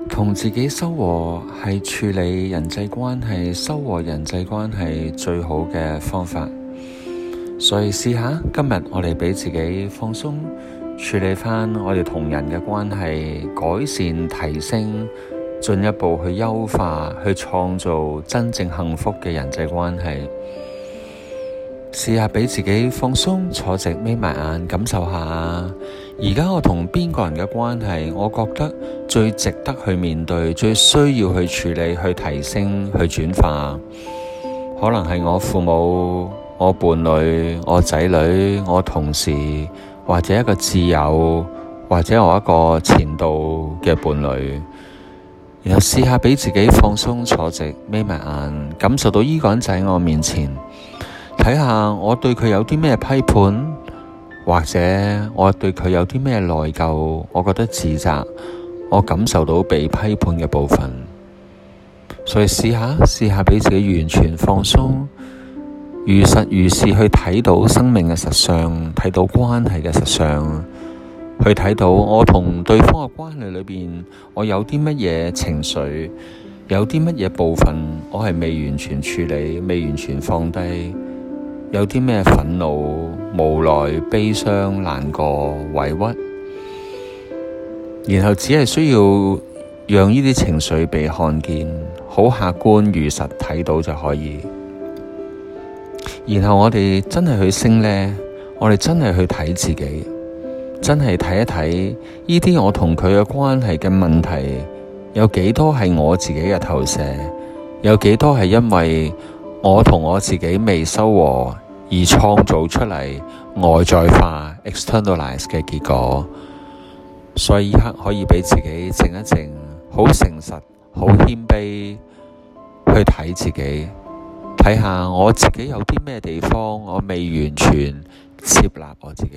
同自己修和係處理人際關係、修和人際關係最好嘅方法。所以試下今日我哋俾自己放鬆，處理翻我哋同人嘅關係，改善、提升，進一步去優化，去創造真正幸福嘅人際關係。試下俾自己放鬆，坐直，眯埋眼，感受下而家我同邊個人嘅關係，我覺得最值得去面對，最需要去處理、去提升、去轉化。可能係我父母、我伴侶、我仔女、我同事，或者一個摯友，或者我一個前度嘅伴侶。然後試下俾自己放鬆，坐直，眯埋眼，感受到呢個人喺我面前。睇下我對佢有啲咩批判，或者我對佢有啲咩內疚，我覺得自責，我感受到被批判嘅部分。所以試下俾自己完全放鬆，如實如是去睇到生命嘅實相，睇到關係嘅實相，去睇到我同對方嘅關係裏邊，我有啲乜嘢情緒，有啲乜嘢部分我係未完全處理，未完全放低。有啲咩憤怒、無奈、悲傷、難過、委屈，然後只係需要讓呢啲情緒被看見，好客觀如實睇到就可以。然後我哋真係去升呢，我哋真係去睇自己，真係睇一睇呢啲我同佢嘅關係嘅問題，有幾多係我自己嘅投射，有幾多係因為我同我自己未修和而創造出嚟外在化 externalize 嘅結果。所以呢刻可以俾自己靜一靜，好誠實、好謙卑去睇自己，睇下我自己有啲咩地方我未完全接納我自己，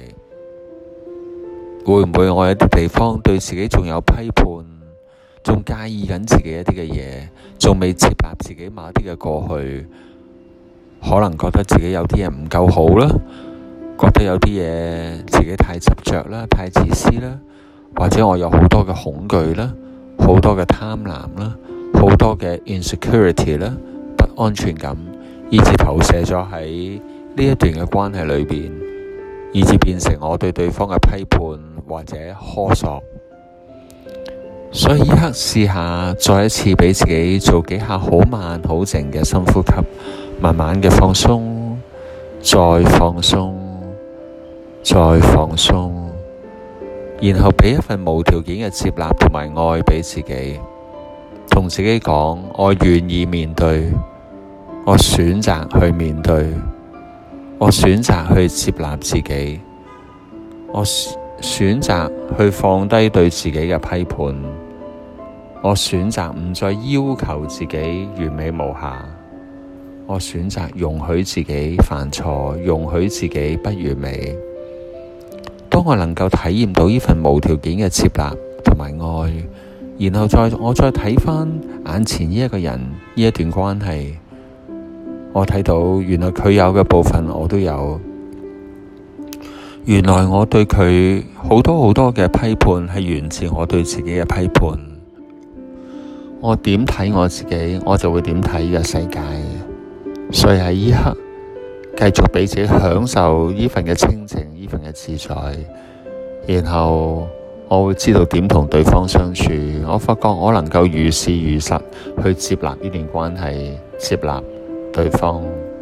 會唔會我有啲地方對自己仲有批判，仲介意緊自己一啲嘅嘢，仲未接納自己某一啲嘅過去，可能覺得自己有啲嘢唔夠好啦，覺得有啲嘢自己太執着啦，太自私啦，或者我有好多嘅恐懼啦，好多嘅貪婪啦，好多嘅 insecurity 啦，不安全感，以致投射咗喺呢一段嘅關係裏邊，以致變成我對對方嘅批判或者苛索。所以呢刻試下再一次俾自己做幾下好慢好靜嘅深呼吸，慢慢嘅放鬆，再放鬆，再放鬆，然後俾一份無條件嘅接納同埋愛俾自己，同自己講，我願意面對，我選擇去面對，我選擇去接納自己，我選擇去放低對自己嘅批判，我選擇唔再要求自己完美無瑕，我選擇容許自己犯錯，容許自己不完美。當我能夠體驗到呢份無條件嘅接納同埋愛，然後我再睇返眼前呢一個人，呢一段關係，我睇到原來佢有嘅部分我都有，原來我對佢好多嘅批判係源自我對自己嘅批判。我點睇我自己，我就會點睇呢個世界。所以喺呢刻繼續俾自己享受呢份嘅清靜，呢份嘅自在，然後我會知道點同對方相處。我發覺我能夠如是如實去接納呢段關係，接納對方。